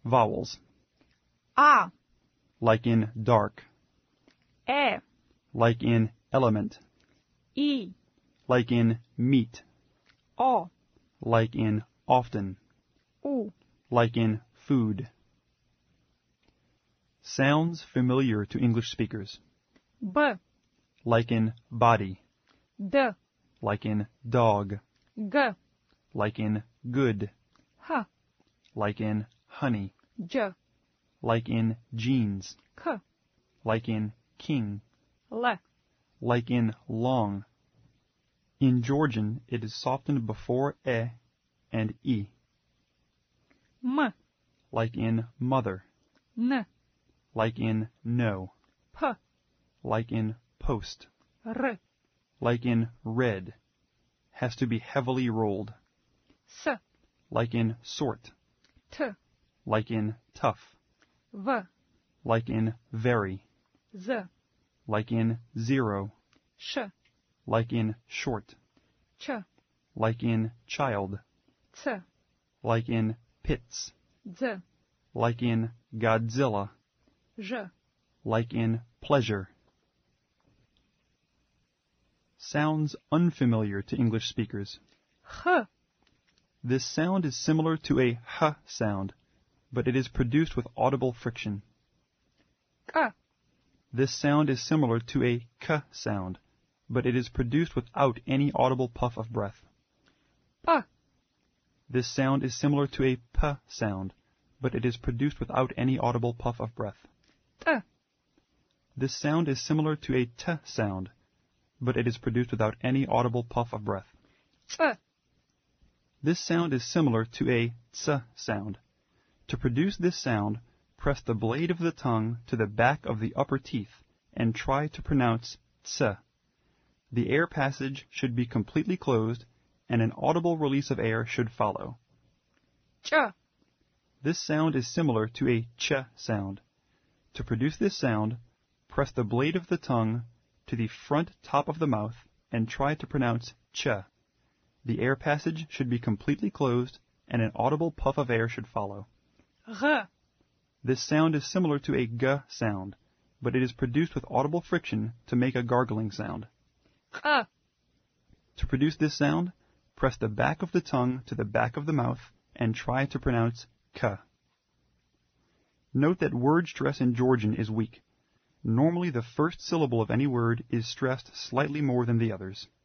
Vowels. A, Like in dark. E, Like in element. I, Like in meet. O, Like in often. U, Like in food. Sounds familiar to English speakers. B, Like in body. D, Like in dog. G, Like in good. H, Like in honey. J, Like in jeans. K, Like in king. L, Like in long. In Georgian, it is softened before e and I. M, Like in mother. N, Like in no. P, Like in post. R, Like in red. Has to be heavily rolled. S, Like in sort. T, Like in tough. V, Like in very. Z, Like in zero. Sh, Like in short. Ch, Like in child. C, Like in pits. Z, Like in Godzilla. J. Like in pleasure. Sounds unfamiliar to English speakers. H, This sound is similar to a h sound, but it is produced with audible friction. K, This sound is similar to a k sound, but it is produced without any audible puff of breath. P, This sound is similar to a p sound, but it is produced without any audible puff of breath. T, This sound is similar to a t sound, but it is produced without any audible puff of breath. Ts, This sound is similar to a ts sound. To produce this sound, press the blade of the tongue to the back of the upper teeth and try to pronounce ts. The air passage should be completely closed and an audible release of air should follow. Ch, This sound is similar to a ch sound. To produce this sound, press the blade of the tongue to the front top of the mouth and try to pronounce ch. The air passage should be completely closed and an audible puff of air should follow. R, This sound is similar to a g sound, but it is produced with audible friction to make a gargling sound. K, To produce this sound, press the back of the tongue to the back of the mouth and try to pronounce k. Note that word stress in Georgian is weak. Normally the first syllable of any word is stressed slightly more than the others.